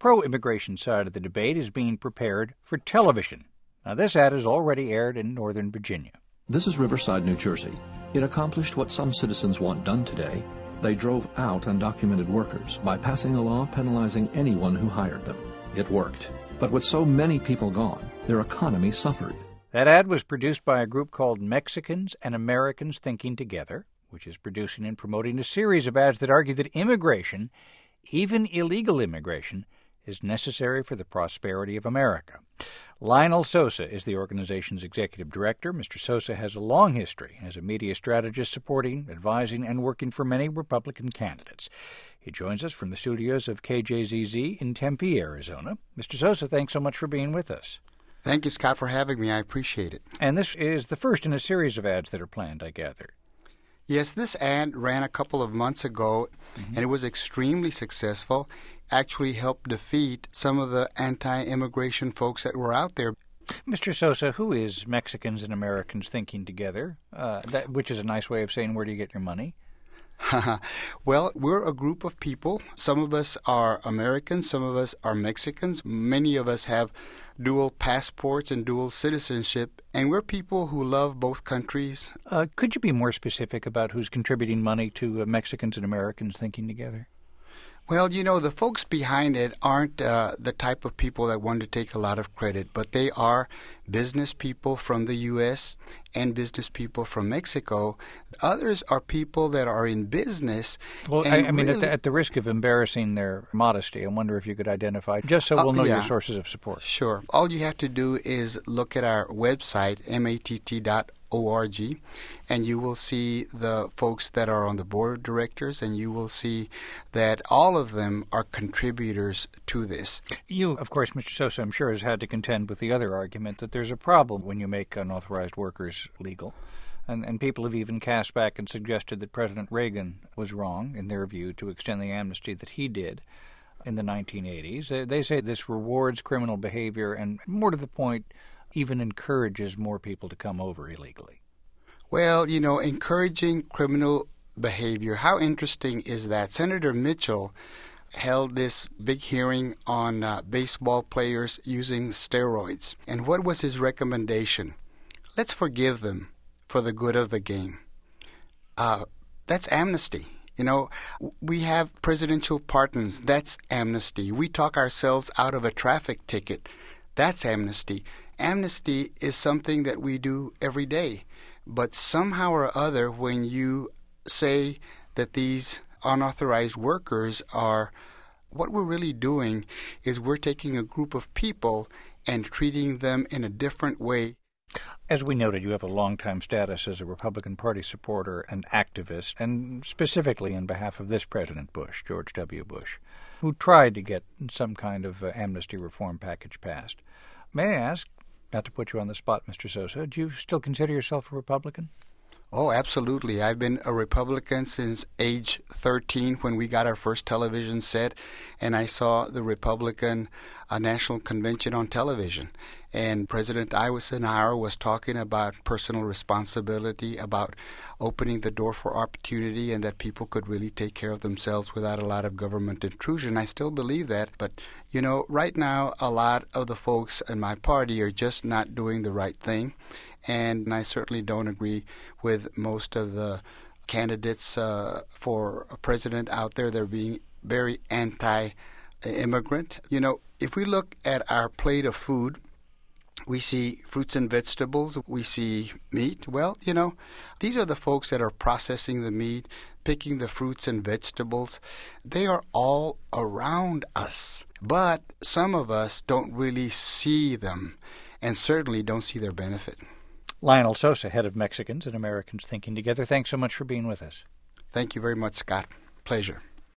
pro-immigration side of the debate is being prepared for television. Now, this ad is already aired in Northern Virginia. This is Riverside, New Jersey. It accomplished what some citizens want done today. They drove out undocumented workers by passing a law penalizing anyone who hired them. It worked. But with so many people gone, their economy suffered. That ad was produced by a group called Mexicans and Americans Thinking Together, which is producing and promoting a series of ads that argue that immigration, even illegal immigration, is necessary for the prosperity of America. Lionel Sosa is the organization's executive director. Mr. Sosa has a long history as a media strategist supporting, advising, and working for many Republican candidates. He joins us from the studios of KJZZ in Tempe, Arizona. Mr. Sosa, thanks so much for being with us. Thank you, Scott, for having me. I appreciate it. And this is the first in a series of ads that are planned, I gather. Yes, this ad ran a couple of months ago, and it was extremely successful. Actually helped defeat some of the anti-immigration folks that were out there. Mr. Sosa, who is Mexicans and Americans Thinking Together, which is a nice way of saying where do you get your money? Well, we're a group of people. Some of us are Americans, some of us are Mexicans. Many of us have dual passports and dual citizenship, and we're people who love both countries. Could you be more specific about who's contributing money to Mexicans and Americans Thinking Together? Well, you know, the folks behind it aren't the type of people that want to take a lot of credit, but they are business people from the U.S. and business people from Mexico. Others are people that are in business. Well, I mean, at the risk of embarrassing their modesty, I wonder if you could identify, just so we'll know your sources of support. Sure. All you have to do is look at our website, matt.org, and you will see the folks that are on the board of directors, and you will see that all of them are contributors to this. You, of course, Mr. Sosa, I'm sure, has had to contend with the other argument that there's a problem when you make unauthorized workers legal. And people have even cast back and suggested that President Reagan was wrong, in their view, to extend the amnesty that he did in the 1980s. They say this rewards criminal behavior and, more to the point, even encourages more people to come over illegally. Well, you know, encouraging criminal behavior, how interesting is that? Senator Mitchell held this big hearing on baseball players using steroids. And what was his recommendation? Let's forgive them for the good of the game. That's amnesty. You know, we have presidential pardons. That's amnesty. We talk ourselves out of a traffic ticket. That's amnesty. Amnesty is something that we do every day. But somehow or other, when you say that these unauthorized workers are, what we're really doing is we're taking a group of people and treating them in a different way. As we noted, you have a long-time status as a Republican Party supporter and activist, and specifically in behalf of this President Bush, George W. Bush, who tried to get some kind of amnesty reform package passed. May I ask, not to put you on the spot, Mr. Sosa, do you still consider yourself a Republican? Oh, absolutely. I've been a Republican since age 13 when we got our first television set, and I saw the Republican National Convention on television. And President Eisenhower was talking about personal responsibility, about opening the door for opportunity, and that people could really take care of themselves without a lot of government intrusion. I still believe that. But, you know, right now, a lot of the folks in my party are just not doing the right thing. And I certainly don't agree with most of the candidates for president out there. They're being very anti-immigrant. You know, if we look at our plate of food, we see fruits and vegetables, we see meat. Well, you know, these are the folks that are processing the meat, picking the fruits and vegetables. They are all around us, but some of us don't really see them and certainly don't see their benefit. Lionel Sosa, head of Mexicans and Americans Thinking Together, thanks so much for being with us. Thank you very much, Scott. Pleasure.